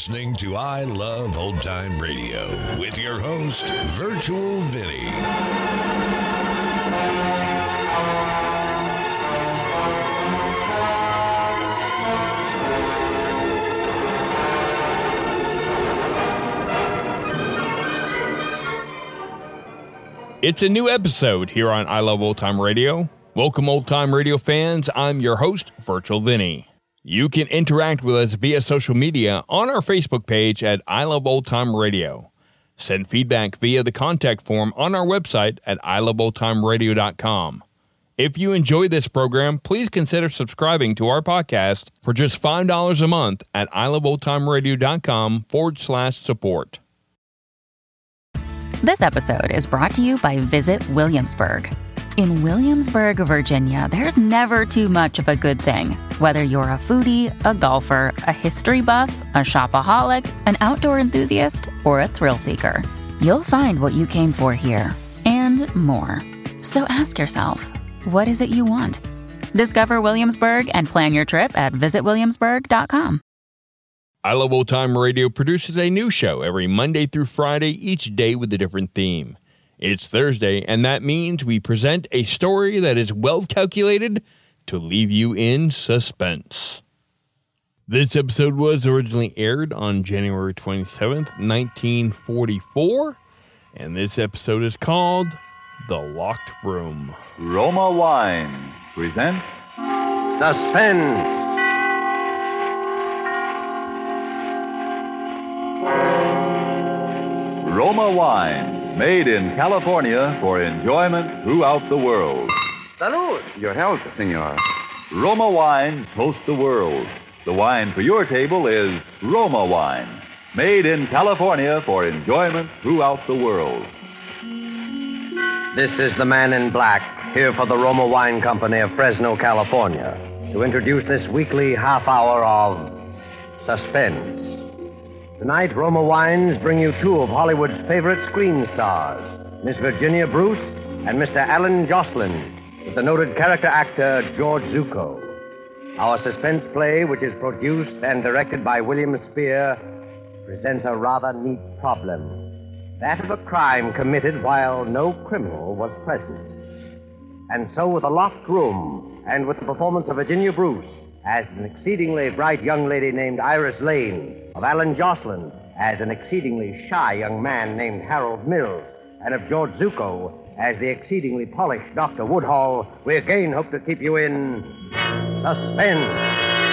listening to I Love Old Time Radio with your host, Virtual Vinny. It's a new episode here on I Love Old Time Radio. Welcome, Old Time Radio fans. I'm your host, Virtual Vinny. You can interact with us via social media on our Facebook page at I Love Old Time Radio. Send feedback via the contact form on our website at iloveoldtimeradio.com. If you enjoy this program, please consider subscribing to our podcast for just $5 a month at iloveoldtimeradio.com/support. This episode is brought to you by Visit Williamsburg. In Williamsburg, Virginia, there's never too much of a good thing. Whether you're a foodie, a golfer, a history buff, a shopaholic, an outdoor enthusiast, or a thrill seeker, you'll find what you came for here and more. So ask yourself, what is it you want? Discover Williamsburg and plan your trip at visitwilliamsburg.com. I Love Old Time Radio produces a new show every Monday through Friday, each day with a different theme. It's Thursday, and that means we present a story that is well calculated to leave you in suspense. This episode was originally aired on January 27th, 1944, and this episode is called The Locked Room. Roma Wine presents Suspense. Roma Wine, made in California for enjoyment throughout the world. Salud. Your health, senor. Roma Wine toast the world. The wine for your table is Roma Wine, made in California for enjoyment throughout the world. This is the man in black, here for the Roma Wine Company of Fresno, California, to introduce this weekly half hour of suspense. Tonight, Roma Wines bring you two of Hollywood's favorite screen stars, Miss Virginia Bruce and Mr. Alan Jocelyn, with the noted character actor George Zucco. Our suspense play, which is produced and directed by William Spear, presents a rather neat problem. That of a crime committed while no criminal was present. And so, with A Locked Room, and with the performance of Virginia Bruce as an exceedingly bright young lady named Iris Lane, of Alan Jocelyn as an exceedingly shy young man named Harold Mills, and of George Zucco as the exceedingly polished Dr. Woodhall, we again hope to keep you in suspense.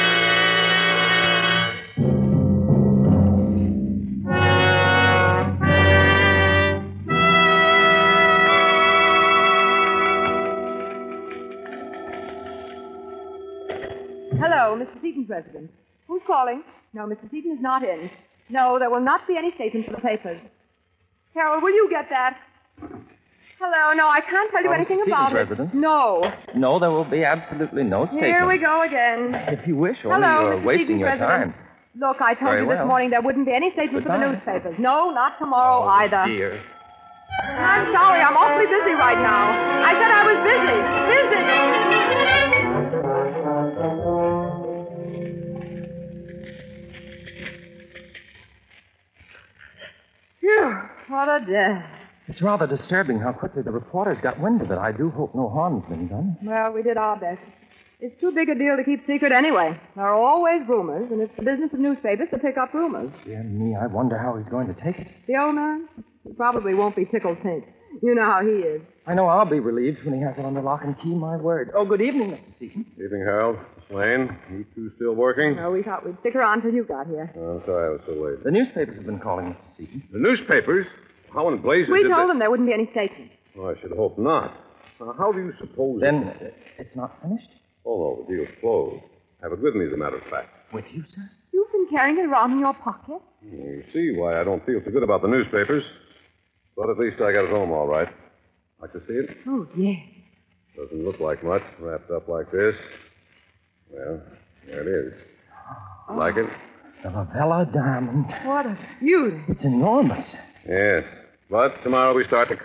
Hello, Mr. Seaton's residence. Who's calling? No, Mr. Seaton is not in. No, there will not be any statement for the papers. Harold, will you get that? Hello, no, I can't tell you anything about it. Residence? No. No, there will be absolutely no statement. Here we go again. If you wish, only Hello, you're Mr. wasting Seaton's your residence. time. Look, I told Very you this well. morning there wouldn't be any statement for the Goodbye. newspapers. No, not tomorrow either. Dear. I'm sorry, I'm awfully busy right now. I said I was busy. Phew, what a day. It's rather disturbing how quickly the reporters got wind of it. I do hope no harm's been done. Well, we did our best. It's too big a deal to keep secret anyway. There are always rumors, and it's the business of newspapers to pick up rumors. Dear me, I wonder how he's going to take it. The old man? He probably won't be tickled pink. You know how he is. I know I'll be relieved when he has it under lock and key, my word. Oh, good evening, Mr. Seaton. Evening, Harold. Miss Lane, you two still working? No, we thought we'd stick around till you got here. Oh, I'm sorry I was so late. The newspapers have been calling, Mr. Seaton. The newspapers? How in blazes We did told they... them there wouldn't be any statement. Oh, I should hope not. Now, how do you suppose... Then it's not finished? Oh, no, the deal's closed. Have it with me, as a matter of fact. With you, sir? You've been carrying it around in your pocket? You see why I don't feel so good about the newspapers. But at least I got it home all right. Like to see it? Oh, yes. Doesn't look like much, wrapped up like this. Well, there it is. Like it? The Lavella diamond. What a beauty. It's enormous. Yes. But tomorrow we start to cut it.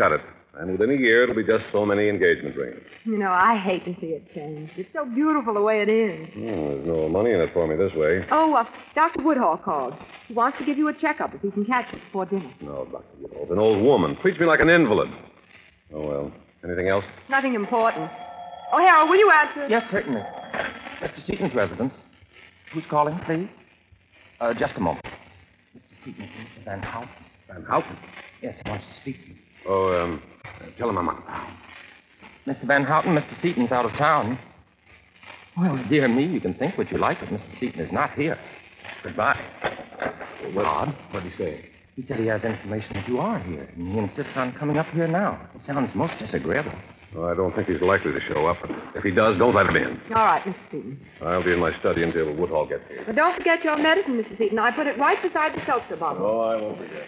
And within a year, it'll be just so many engagement rings. You know, I hate to see it change. It's so beautiful the way it is. Oh, there's no money in it for me this way. Oh, Dr. Woodhall called. He wants to give you a checkup if he can catch you before dinner. No, Dr. Woodhall's an old woman. Treats me like an invalid. Oh, well. Anything else? Nothing important. Oh, Harold, will you answer? Yes, certainly. Mr. Seaton's residence. Who's calling, please? Just a moment. Mr. Seaton, Mr. Van Houten. Van Houten? Yes, he wants to speak to you. Oh, tell him I'm out of town. Mr. Van Houten, Mr. Seaton's out of town. Well, dear me, you can think what you like, but Mr. Seaton is not here. Goodbye. What? Odd. What'd he say? He said he has information that you are here, and he insists on coming up here now. It sounds most disagreeable. Well, I don't think he's likely to show up. If he does, don't let him in. All right, Mr. Seaton. I'll be in my study until Woodhall gets here. But don't forget your medicine, Mr. Seaton. I put it right beside the seltzer bottle. Oh, I won't forget.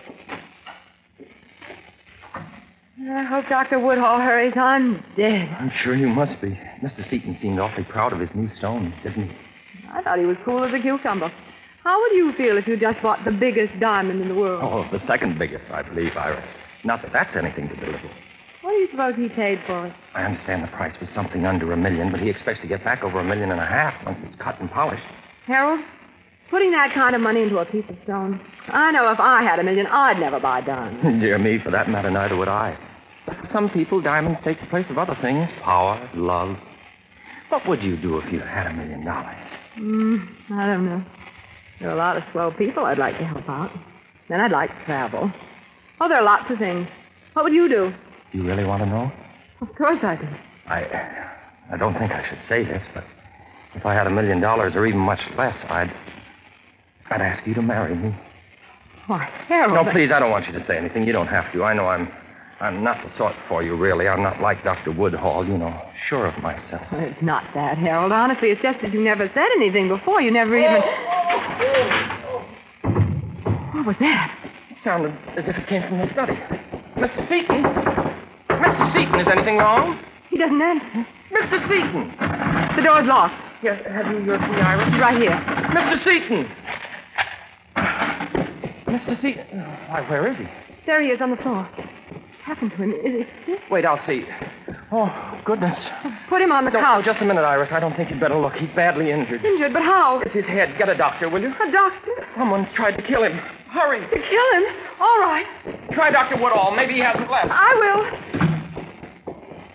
I hope Dr. Woodhall hurries. I'm dead. I'm sure you must be. Mr. Seaton seemed awfully proud of his new stone, didn't he? I thought he was cool as a cucumber. How would you feel if you just bought the biggest diamond in the world? Oh, the second biggest, I believe, Iris. Not that that's anything to belittle. What do you suppose he paid for it? I understand the price was something under $1 million, but he expects to get back over $1.5 million once it's cut and polished. Harold, putting that kind of money into a piece of stone. I know if I had $1 million, I'd never buy diamonds. Dear me, for that matter, neither would I. But for some people, diamonds take the place of other things. Power, love. What would you do if you had $1 million? I don't know. There are a lot of swell people I'd like to help out. Then I'd like to travel. Oh, there are lots of things. What would you do? You really want to know? Of course I do. I don't think I should say this, but if I had $1 million or even much less, I'd ask you to marry me. Why, Harold... No, please, I don't want you to say anything. You don't have to. I know I'm not the sort for you, really. I'm not like Dr. Woodhall, you know, sure of myself. It's not that, Harold. Honestly, it's just that you never said anything before. You never even... What was that? It sounded as if it came from the study. Mr. Seaton? Mr. Seaton, is anything wrong? He doesn't answer. Mr. Seaton! The door's locked. Yes, have you your key, Iris? It's right here. Mr. Seaton! Mr. Seaton? Why, where is he? There he is on the floor. What happened to him? Is he sick? Wait, I'll see. Oh, goodness. Put him on the couch. Just a minute, Iris. I don't think you'd better look. He's badly injured. Injured? But how? It's his head. Get a doctor, will you? A doctor? Someone's tried to kill him. Hurry. To kill him? All right. Try Dr. Woodhall. Maybe he hasn't left. I will.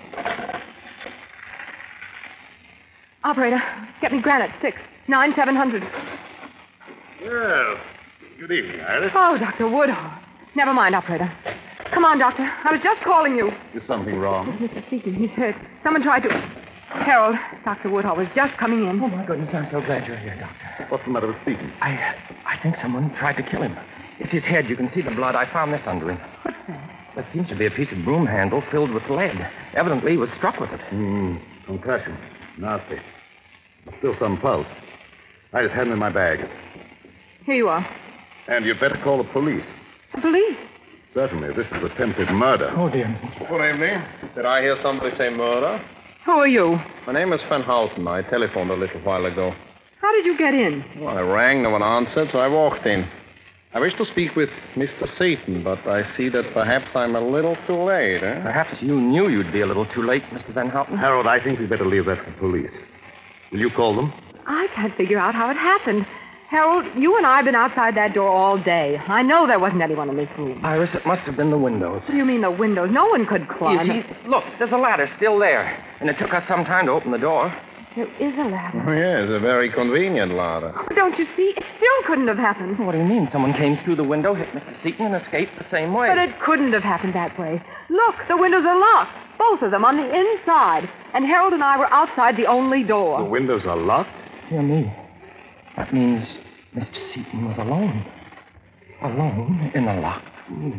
Operator, get me granite, 6-9-700. Well, good evening, Iris. Oh, Dr. Woodhall. Never mind, operator. Come on, doctor. I was just calling you. Is something wrong? Mr. Seaton, he's hurt. Someone tried to... Harold, Dr. Woodhall was just coming in. Oh, my goodness, I'm so glad you're here, Doctor. What's the matter with Seaton? I think someone tried to kill him. It's his head. You can see the blood. I found this under him. What's that? That seems to be a piece of broom handle filled with lead. Evidently, he was struck with it. Concussion. Nasty. Still some pulse. I just had him in my bag. Here you are. And you'd better call the police. The police? Certainly. This is attempted murder. Oh, dear. Good evening. Did I hear somebody say murder? Who are you? My name is Van Houten. I telephoned a little while ago. How did you get in? Well, I rang, no one answered, so I walked in. I wish to speak with Mr. Seaton, but I see that perhaps I'm a little too late, eh? Perhaps you knew you'd be a little too late, Mr. Van Houten. Harold, I think we'd better leave that to the police. Will you call them? I can't figure out how it happened. Harold, you and I have been outside that door all day. I know there wasn't anyone in this room. Iris, it must have been the windows. What do you mean the windows? No one could climb. You see, look, there's a ladder still there. And it took us some time to open the door. There is a ladder. Oh, yes, a very convenient ladder. Oh, don't you see? It still couldn't have happened. What do you mean? Someone came through the window, hit Mr. Seaton, and escaped the same way. But it couldn't have happened that way. Look, the windows are locked. Both of them on the inside. And Harold and I were outside the only door. The windows are locked? Dear me. That means Mr. Seaton was alone. Alone in a locked room.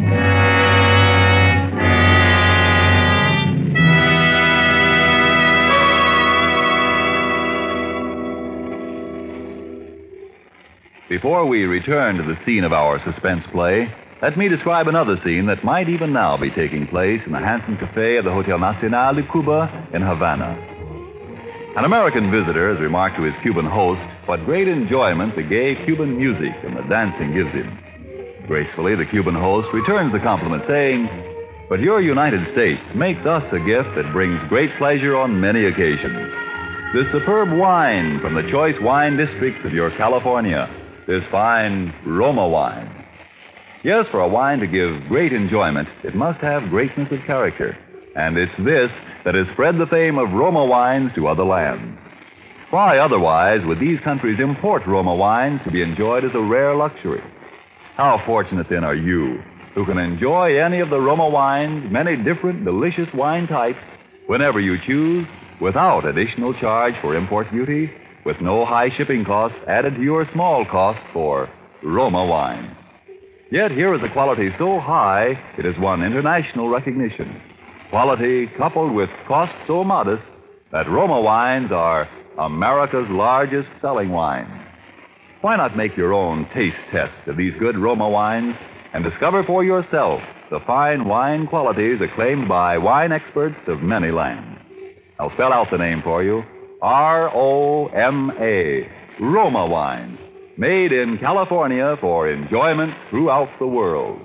Before we return to the scene of our suspense play, let me describe another scene that might even now be taking place in the handsome cafe of the Hotel Nacional de Cuba in Havana. An American visitor has remarked to his Cuban host what great enjoyment the gay Cuban music and the dancing gives him. Gracefully, the Cuban host returns the compliment, saying, But your United States makes us a gift that brings great pleasure on many occasions. This superb wine from the choice wine districts of your California, this fine Roma wine. Yes, for a wine to give great enjoyment, it must have greatness of character. And it's this that has spread the fame of Roma wines to other lands. Why otherwise would these countries import Roma wines to be enjoyed as a rare luxury? How fortunate then are you, who can enjoy any of the Roma wines, many different delicious wine types, whenever you choose, without additional charge for import duty, with no high shipping costs added to your small cost for Roma wine. Yet here is a quality so high it has won international recognition. Quality coupled with cost so modest that Roma wines are America's largest selling wine. Why not make your own taste test of these good Roma wines and discover for yourself the fine wine qualities acclaimed by wine experts of many lands? I'll spell out the name for you. R-O-M-A, Roma wines, made in California for enjoyment throughout the world.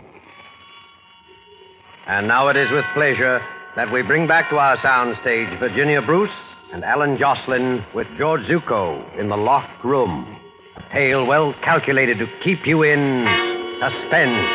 And now it is with pleasure that we bring back to our soundstage Virginia Bruce and Alan Jocelyn with George Zucco in The Locked Room. A tale well calculated to keep you in suspense.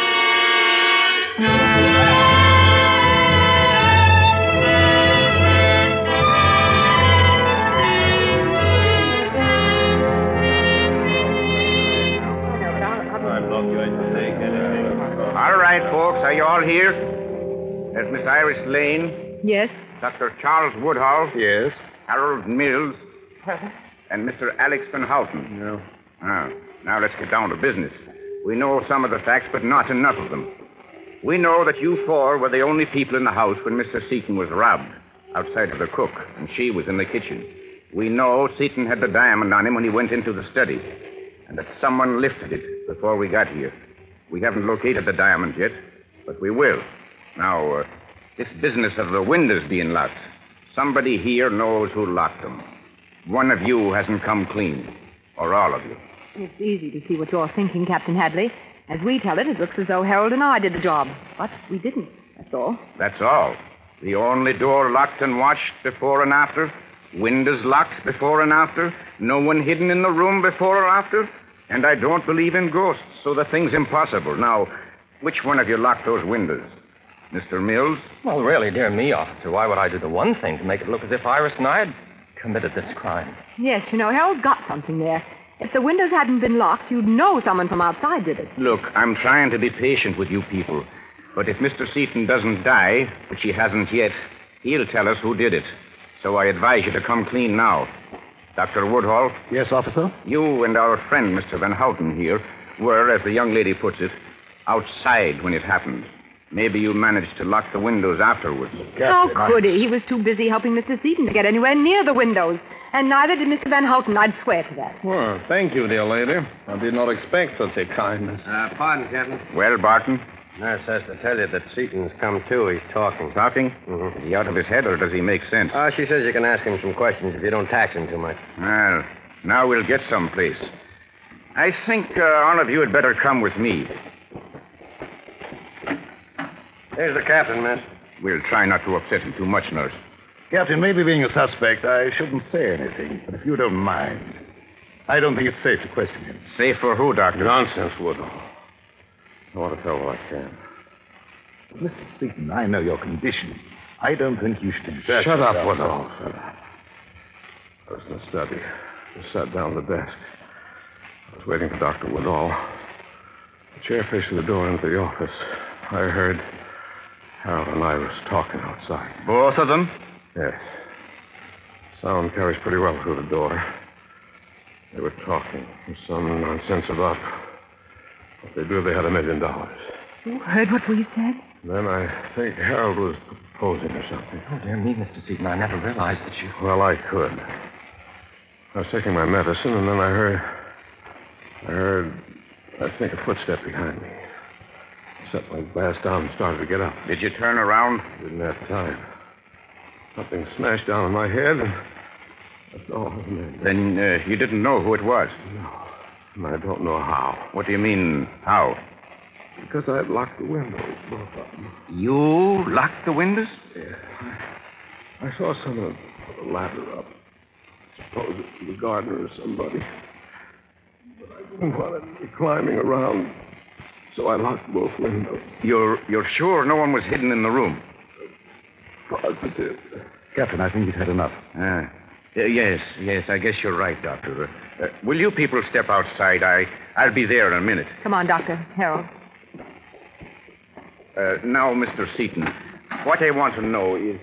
All right, folks, are you all here? There's Miss Iris Lane. Yes? Dr. Charles Woodhull. Yes. Harold Mills. And Mr. Alex Van Houten. No. Now let's get down to business. We know some of the facts, but not enough of them. We know that you four were the only people in the house when Mr. Seaton was robbed, outside of the cook, and she was in the kitchen. We know Seaton had the diamond on him when he went into the study, and that someone lifted it before we got here. We haven't located the diamond yet, but we will. Now, this business of the windows being locked, somebody here knows who locked them. One of you hasn't come clean, or all of you. It's easy to see what you're thinking, Captain Hadley. As we tell it, it looks as though Harold and I did the job. But we didn't, that's all. That's all. The only door locked and watched before and after, windows locked before and after, no one hidden in the room before or after, and I don't believe in ghosts, so the thing's impossible. Now, which one of you locked those windows? Mr. Mills? Well, really, dear me, officer, why would I do the one thing to make it look as if Iris and I had committed this crime? Yes, you know, Harold got something there. If the windows hadn't been locked, you'd know someone from outside did it. Look, I'm trying to be patient with you people. But if Mr. Seaton doesn't die, which he hasn't yet, he'll tell us who did it. So I advise you to come clean now. Dr. Woodhull? Yes, officer? You and our friend, Mr. Van Houten here, were, as the young lady puts it, outside when it happened. Maybe you managed to lock the windows afterwards. How could he? He was too busy helping Mr. Seaton to get anywhere near the windows. And neither did Mr. Van Houten, I'd swear to that. Well, thank you, dear lady. I did not expect such a kindness. Pardon, Captain. Well, Barton? Nurse has to tell you that Seaton's come to. He's talking. Talking? Mm-hmm. Is he out of his head, or does he make sense? She says you can ask him some questions if you don't tax him too much. Well, now we'll get someplace. I think all of you had better come with me. There's the captain, miss. We'll try not to upset him too much, nurse. Captain, maybe being a suspect, I shouldn't say anything. But if you don't mind, I don't think it's safe to question him. Safe for who, Doctor? Nonsense, Woodhull. I want to tell what I can. Mr. Seaton, I know your condition. I don't think you should invest. Shut up, Woodhull. Shut up. I was in the study. Just sat down at the desk. I was waiting for Dr. Woodhull. The chair facing the door into the office. I heard Harold and Iris talking outside. Both of them? Yes. Sound carries pretty well through the door. They were talking. Some nonsense about what they'd do if they had $1 million. You heard what we said? Then I think Harold was proposing or something. Oh, dear me, Mr. Seaton, I never realized that you... Well, I could. I was taking my medicine, and then I heard, I think, a footstep behind me. I set my glass down and started to get up. Did you turn around? Didn't have time. Something smashed down on my head, and that's all. Then you didn't know who it was? No. And I don't know how. What do you mean, how? Because I locked the windows, both of them. You locked the windows? Yeah. I saw someone put a ladder up. Suppose it was the gardener or somebody. But I didn't want to be climbing around, so I locked both windows. You're sure no one was hidden in the room? Positive. Captain, I think he's had enough. Yes, I guess you're right, Doctor. Will you people step outside? I'll be there in a minute. Come on, Doctor. Harold. Now, Mr. Seaton, what I want to know is...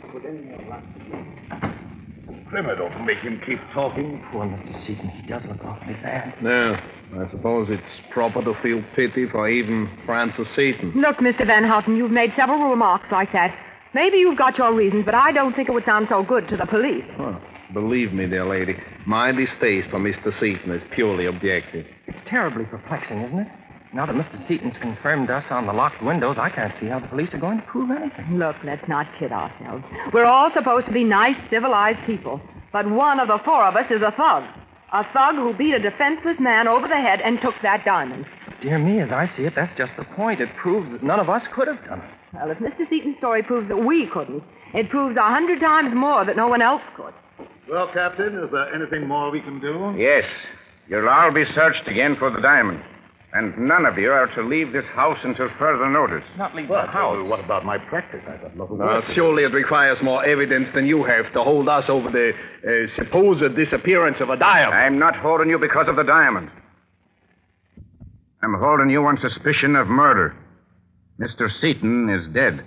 Plymouth, don't make him keep talking. Poor Mr. Seaton. He does look awfully bad. No, I suppose it's proper to feel pity for even Francis Seaton. Look, Mr. Van Houten, you've made several remarks like that. Maybe you've got your reasons, but I don't think it would sound so good to the police. Well, believe me, dear lady, my distaste for Mr. Seaton is purely objective. It's terribly perplexing, isn't it? Now that Mr. Seaton's confirmed us on the locked windows, I can't see how the police are going to prove anything. Look, let's not kid ourselves. We're all supposed to be nice, civilized people. But one of the four of us is a thug. A thug who beat a defenseless man over the head and took that diamond. Dear me, as I see it, that's just the point. It proves that none of us could have done it. Well, if Mr. Seaton's story proves that we couldn't, it proves 100 times more that no one else could. Well, Captain, is there anything more we can do? Yes. You'll all be searched again for the diamond. And none of you are to leave this house until further notice. Not leave the house. What about my practice? I've got nothing to Surely it requires more evidence than you have to hold us over the supposed disappearance of a diamond. I'm not holding you because of the diamond. I'm holding you on suspicion of murder. Mr. Seaton is dead.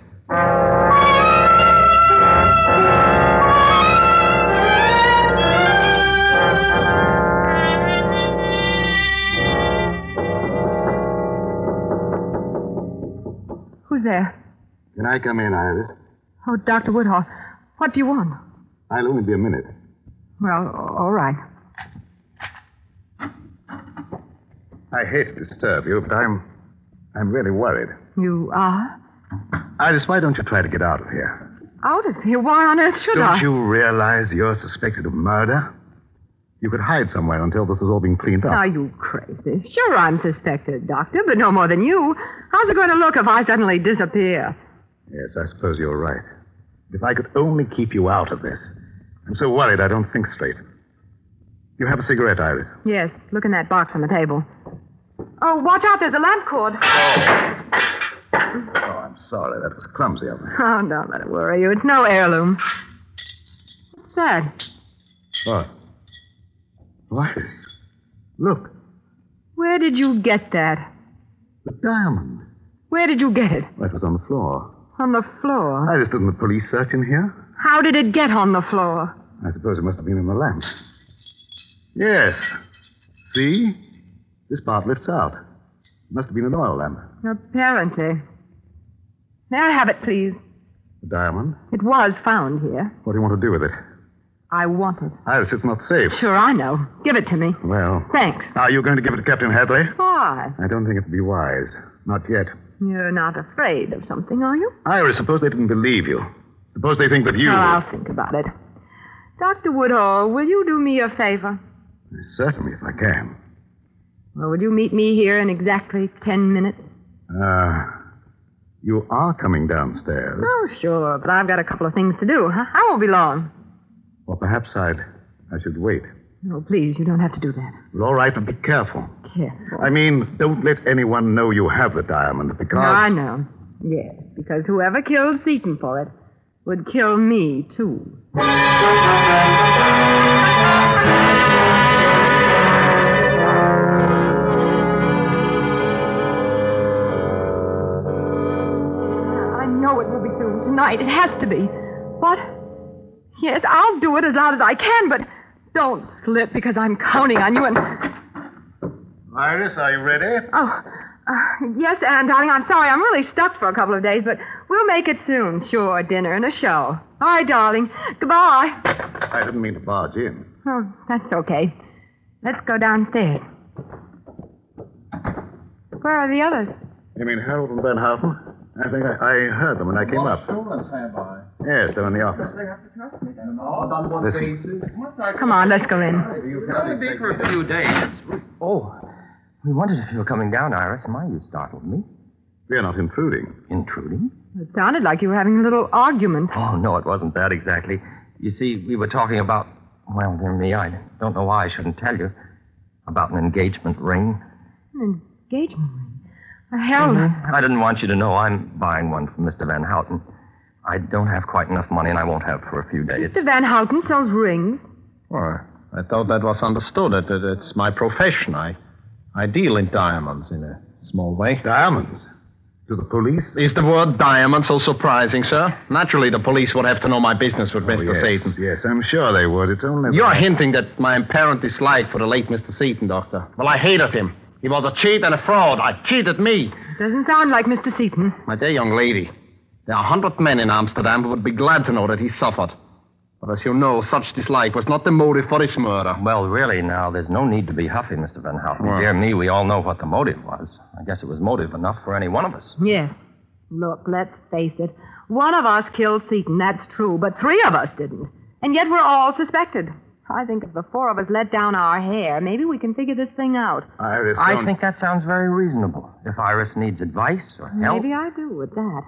Who's there? Can I come in, Iris? Oh, Dr. Woodhall. What do you want? I'll only be a minute. Well, all right. I hate to disturb you, but I'm really worried. You are? Iris, why don't you try to get out of here? Out of here? Why on earth should I? Don't you realize you're suspected of murder? You could hide somewhere until this is all being cleaned up. Are you crazy? Sure, I'm suspected, Doctor, but no more than you. How's it going to look if I suddenly disappear? Yes, I suppose you're right. If I could only keep you out of this. I'm so worried I don't think straight. You have a cigarette, Iris? Yes, look in that box on the table. Oh, watch out, there's a lamp cord. Oh, I'm sorry. That was clumsy of me. Oh, don't let it worry you. It's no heirloom. What's that? What? Iris, look. Where did you get that? The diamond. Where did you get it? Well, it was on the floor. On the floor? Iris, didn't the police search in here? How did it get on the floor? I suppose it must have been in the lamp. Yes. See? This part lifts out. It must have been an oil lamp. Apparently. May I have it, please? The diamond? It was found here. What do you want to do with it? I want it. Iris, it's not safe. Sure, I know. Give it to me. Well. Thanks. Are you going to give it to Captain Hadley? Why? I don't think it would be wise. Not yet. You're not afraid of something, are you? Iris, suppose they didn't believe you. Suppose they think that you... Oh, I'll think about it. Dr. Woodhall, will you do me a favor? Certainly, if I can. Well, will you meet me here in exactly 10 minutes? You are coming downstairs. Oh, sure, but I've got a couple of things to do. I won't be long. Well, perhaps I should wait. No, please, you don't have to do that. Well, all right, but be careful. Careful. I mean, don't let anyone know you have the diamond, because... No, I know. Yes, because whoever killed Seaton for it would kill me, too. I know it will be soon. Tonight. It has to be. What? Yes, I'll do it as loud as I can, but don't slip because I'm counting on you and... Iris, are you ready? Oh, yes, Anne, darling, I'm sorry. I'm really stuck for a couple of days, but we'll make it soon. Sure, dinner and a show. All right, darling. Goodbye. I didn't mean to barge in. Oh, that's okay. Let's go downstairs. Where are the others? You mean Harold and Van Houten? I think I heard them when I came up. Yes, they're in the office. Listen. Come on, let's go in. You'll only be for a few days. Oh, we wondered if you were coming down, Iris. My, you startled me. We're not intruding. Intruding? It sounded like you were having a little argument. Oh, no, it wasn't that exactly. You see, we were talking about, well, dear me, I don't know why I shouldn't tell you, about an engagement ring. An engagement ring? Harold. Mm-hmm. I didn't want you to know I'm buying one from Mr. Van Houten. I don't have quite enough money, and I won't have for a few days. Mr. Van Houten sells rings. Well, I thought that was understood. It's my profession. I deal in diamonds in a small way. Diamonds? To the police? Is the word diamond so surprising, sir? Naturally, the police would have to know my business with Mr. Yes, Seaton. yes, I'm sure they would. It's only... You're hinting at my apparent dislike for the late Mr. Seaton, Doctor. Well, I hated him. He was a cheat and a fraud. I cheated me. Doesn't sound like Mr. Seaton. My dear young lady, there are 100 men in Amsterdam who would be glad to know that he suffered. But as you know, such dislike was not the motive for his murder. Well, really, now, there's no need to be huffy, Mr. Van Houten. Well, dear me, we all know what the motive was. I guess it was motive enough for any one of us. Yes. Look, let's face it. One of us killed Seaton, that's true, but 3 of us didn't. And yet we're all suspected. I think if the 4 of us let down our hair, maybe we can figure this thing out. Iris, I think that sounds very reasonable. If Iris needs advice or help... Maybe I do with that.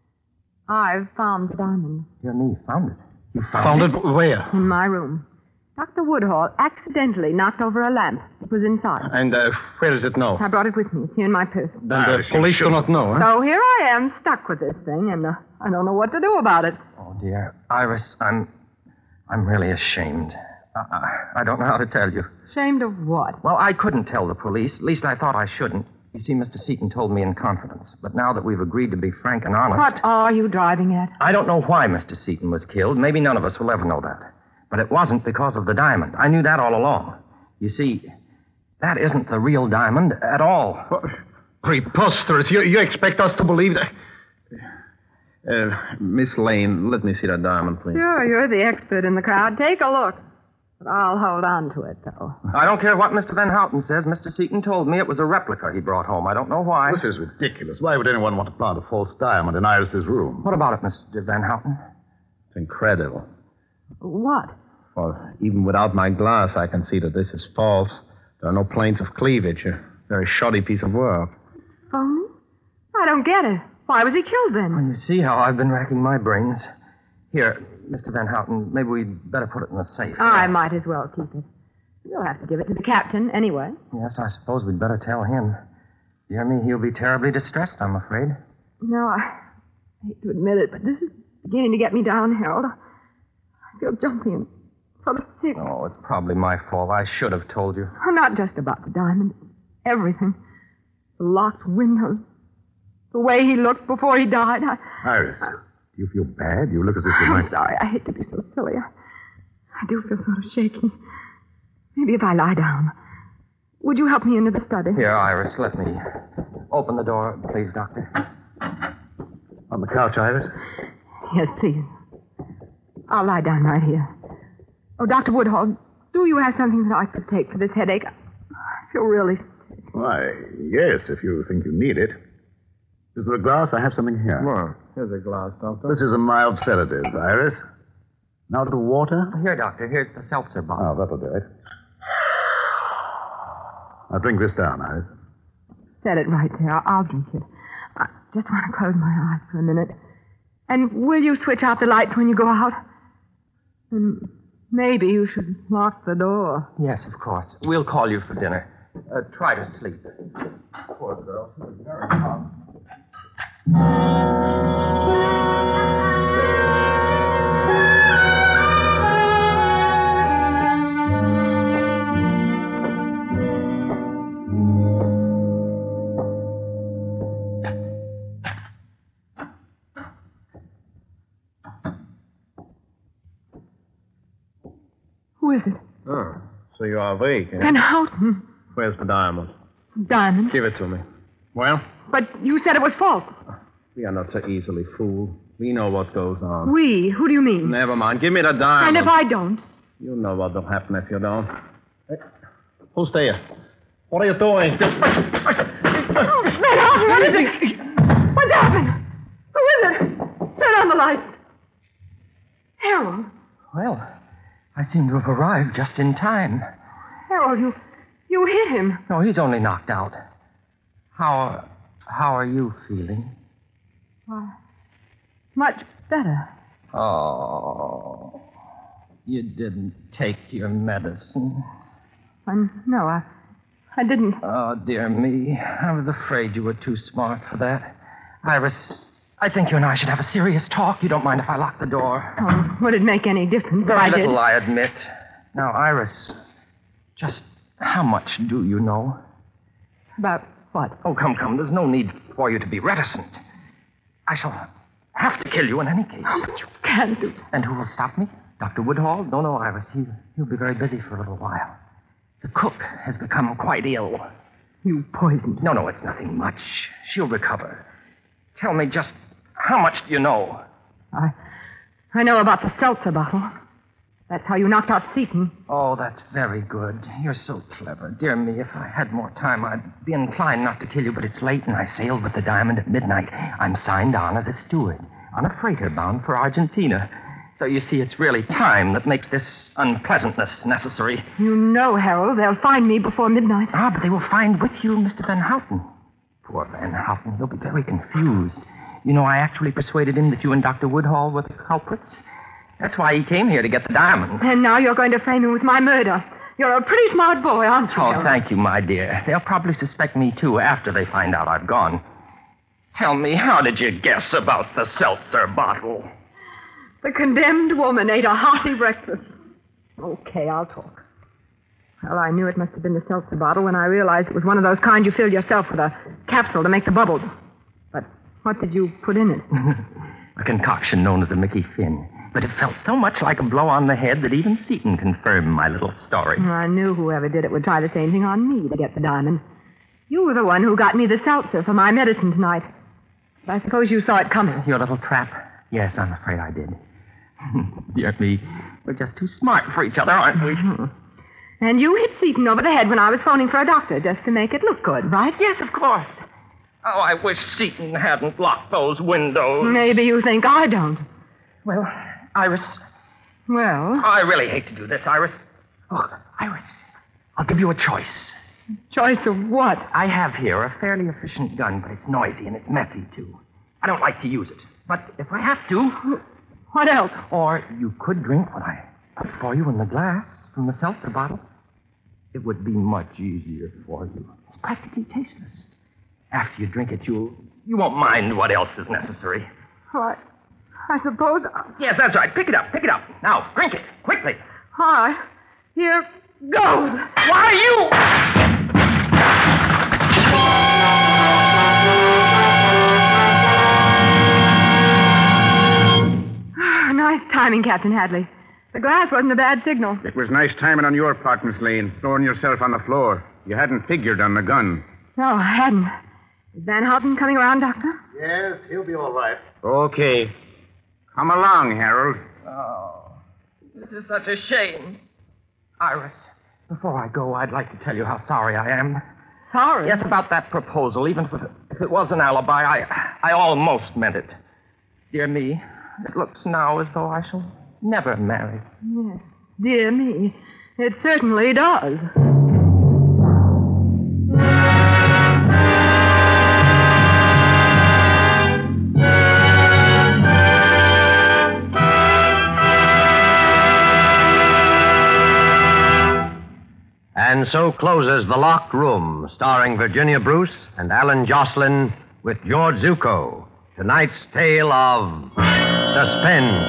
I've found the diamond. Dear me, found it. You found it where? In my room. Dr. Woodhall accidentally knocked over a lamp. It was inside. And where is it now? I brought it with me. It's here in my purse. Then the police do not know, huh? So here I am, stuck with this thing, and I don't know what to do about it. Oh, dear. Iris, I'm really ashamed. I don't know how to tell you. Ashamed of what? Well, I couldn't tell the police. At least I thought I shouldn't. You see, Mr. Seaton told me in confidence. But now that we've agreed to be frank and honest... What are you driving at? I don't know why Mr. Seaton was killed. Maybe none of us will ever know that. But it wasn't because of the diamond. I knew that all along. You see, that isn't the real diamond at all. Preposterous. You expect us to believe that... Miss Lane, let me see that diamond, please. Sure, you're the expert in the crowd. Take a look. But I'll hold on to it, though. I don't care what Mr. Van Houten says. Mr. Seaton told me it was a replica he brought home. I don't know why. This is ridiculous. Why would anyone want to plant a false diamond in Iris's room? What about it, Mr. Van Houten? It's incredible. What? Well, even without my glass, I can see that this is false. There are no planes of cleavage. A very shoddy piece of work. Phony? I don't get it. Why was he killed then? Well, you see how I've been racking my brains. Here, Mr. Van Houten, maybe we'd better put it in the safe. I might as well keep it. You'll have to give it to the captain anyway. Yes, I suppose we'd better tell him. Dear me, he'll be terribly distressed, I'm afraid. No, I hate to admit it, but this is beginning to get me down, Harold. I feel jumpy and sort of sick. Oh, it's probably my fault. I should have told you. Oh, not just about the diamond. Everything. The locked windows. The way he looked before he died. Iris, do you feel bad? You look as if you might... I'm sorry. I hate to be so silly. I do feel sort of shaky. Maybe if I lie down. Would you help me into the study? Here, Iris, let me open the door, please, Doctor. On the couch, Iris? Yes, please. I'll lie down right here. Oh, Dr. Woodhall, do you have something that I could take for this headache? I feel really sick. Why, yes, if you think you need it. Is there a glass? I have something here. Well, here's a glass, Doctor. This is a mild sedative, Iris. Now a little water? Here, Doctor. Here's the seltzer bottle. Oh, that'll do it. Now drink this down, Iris. Set it right there. I'll drink it. I just want to close my eyes for a minute. And will you switch out the lights when you go out? And maybe you should lock the door. Yes, of course. We'll call you for dinner. Try to sleep. Poor girl. She was very calm. Who is it? Oh, so you are awake, eh? Van Houten. Where's the diamond? Diamond? Give it to me. Well? But you said it was false. We are not so easily fooled. We know what goes on. We? Who do you mean? Never mind. Give me the diamond. And if I don't? You know what'll happen if you don't. Hey, who's there? What are you doing? Van Houten, what is it? What's happened? Who is it? Turn on the lights. Harold. Well, I seem to have arrived just in time. Harold, you hit him. No, he's only knocked out. How how are you feeling? Why, much better. Oh, you didn't take your medicine. No, I didn't. Oh, dear me. I was afraid you were too smart for that. Iris, I think you and I should have a serious talk. You don't mind if I lock the door? Oh, would it make any difference if I Very did? little, I admit. Now, Iris, just how much do you know? About what? Oh, come. There's no need for you to be reticent. I shall have to kill you in any case. Oh, but you can't do that. And who will stop me? Dr. Woodhall? No, Iris. He'll be very busy for a little while. The cook has become quite ill. You poisoned her. No, it's nothing much. She'll recover. Tell me just how much do you know? I know about the seltzer bottle. That's how you knocked out Seaton. Oh, that's very good. You're so clever. Dear me, if I had more time, I'd be inclined not to kill you, but it's late, and I sailed with the Diamond at midnight. I'm signed on as a steward on a freighter bound for Argentina. So you see, it's really time that makes this unpleasantness necessary. You know, Harold, they'll find me before midnight. Ah, but they will find with you Mr. Van Houten. Poor Van Houten. He'll be very confused. You know, I actually persuaded him that you and Dr. Woodhall were the culprits. That's why he came here to get the diamond. And now you're going to frame him with my murder. You're a pretty smart boy, aren't you? Oh, thank you, my dear. They'll probably suspect me, too, after they find out I've gone. Tell me, how did you guess about the seltzer bottle? The condemned woman ate a hearty breakfast. Okay, I'll talk. Well, I knew it must have been the seltzer bottle when I realized it was one of those kind you fill yourself with a capsule to make the bubbles. But what did you put in it? A concoction known as a Mickey Finn. But it felt so much like a blow on the head that even Seaton confirmed my little story. I knew whoever did it would try the same thing on me to get the diamond. You were the one who got me the seltzer for my medicine tonight. But I suppose you saw it coming. Your little trap? Yes, I'm afraid I did. Dear me, we're just too smart for each other, aren't we? Mm-hmm. And you hit Seaton over the head when I was phoning for a doctor just to make it look good, right? Yes, of course. Oh, I wish Seaton hadn't locked those windows. Maybe you think I don't. Well, Iris. Well? I really hate to do this, Iris. Oh, Iris, I'll give you a choice. Choice of what? I have here a fairly efficient gun, but it's noisy and it's messy, too. I don't like to use it. But if I have to... What else? Or you could drink what I put for you in the glass from the seltzer bottle. It would be much easier for you. It's practically tasteless. After you drink it, you won't mind what else is necessary. What? I suppose... Yes, that's right. Pick it up. Now, drink it. Quickly. All right. Here goes. Why are you... Nice timing, Captain Hadley. The glass wasn't a bad signal. It was nice timing on your part, Miss Lane, throwing yourself on the floor. You hadn't figured on the gun. No, I hadn't. Is Van Houten coming around, Doctor? Yes, he'll be all right. Okay. Come along, Harold. Oh, this is such a shame. Iris, before I go, I'd like to tell you how sorry I am. Sorry? Yes, about that proposal. Even if it was an alibi, I almost meant it. Dear me, it looks now as though I shall never marry. Yes. Dear me, it certainly does. And so closes The Locked Room, starring Virginia Bruce and Alan Jocelyn with George Zucco. Tonight's tale of suspense.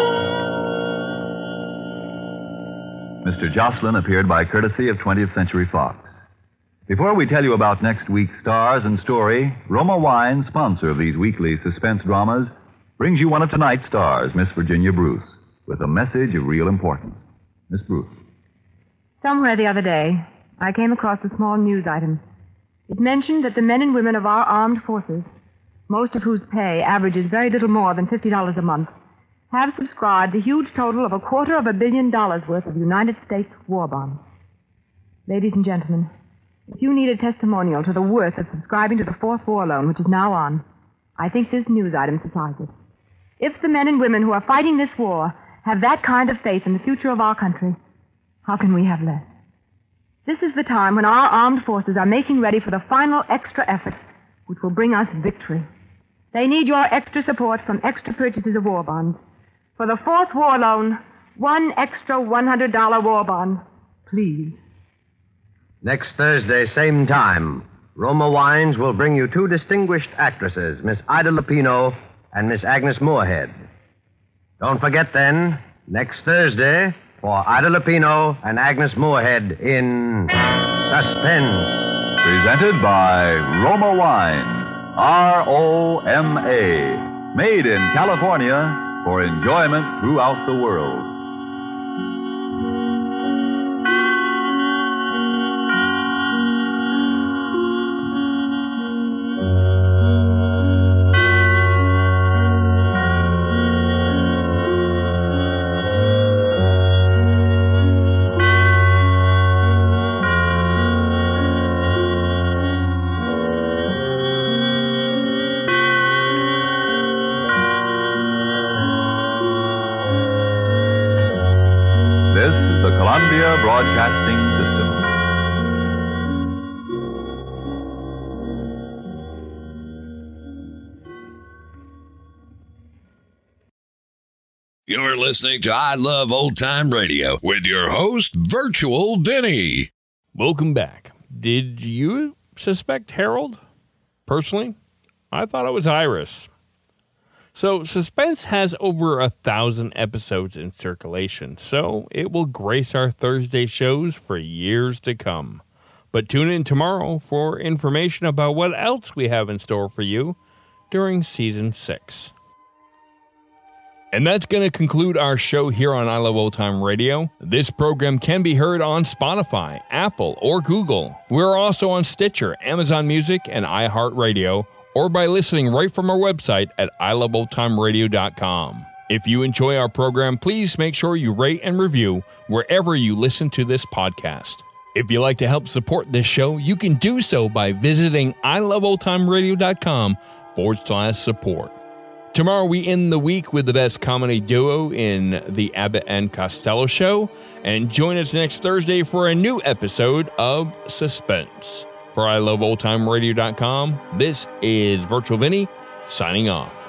Mr. Jocelyn appeared by courtesy of 20th Century Fox. Before we tell you about next week's stars and story, Roma Wine, sponsor of these weekly suspense dramas, brings you one of tonight's stars, Miss Virginia Bruce, with a message of real importance. Miss Bruce. Somewhere the other day, I came across a small news item. It mentioned that the men and women of our armed forces, most of whose pay averages very little more than $50 a month, have subscribed a huge total of $250 million worth of United States war bonds. Ladies and gentlemen, if you need a testimonial to the worth of subscribing to the Fourth War Loan, which is now on, I think this news item supplies it. If the men and women who are fighting this war have that kind of faith in the future of our country, how can we have less? This is the time when our armed forces are making ready for the final extra effort which will bring us victory. They need your extra support from extra purchases of war bonds. For the fourth war loan, one extra $100 war bond. Please. Next Thursday, same time, Roma Wines will bring you two distinguished actresses, Miss Ida Lupino and Miss Agnes Moorehead. Don't forget then, next Thursday, for Ida Lupino and Agnes Moorehead in Suspense. Presented by Roma Wine, ROMA. Made in California for enjoyment throughout the world. Columbia Broadcasting System. You're listening to I Love Old Time Radio with your host, Virtual Vinny. Welcome back. Did you suspect Harold? Personally, I thought it was Iris. So, Suspense has over 1,000 episodes in circulation, so it will grace our Thursday shows for years to come. But tune in tomorrow for information about what else we have in store for you during Season 6. And that's going to conclude our show here on I Love Old Time Radio. This program can be heard on Spotify, Apple, or Google. We're also on Stitcher, Amazon Music, and iHeartRadio, or by listening right from our website at iloveoldtimeradio.com. If you enjoy our program, please make sure you rate and review wherever you listen to this podcast. If you'd like to help support this show, you can do so by visiting iloveoldtimeradio.com/support. Tomorrow we end the week with the best comedy duo in the Abbott and Costello Show, and join us next Thursday for a new episode of Suspense. For iloveoldtimeradio.com, this is Virtual Vinny, signing off.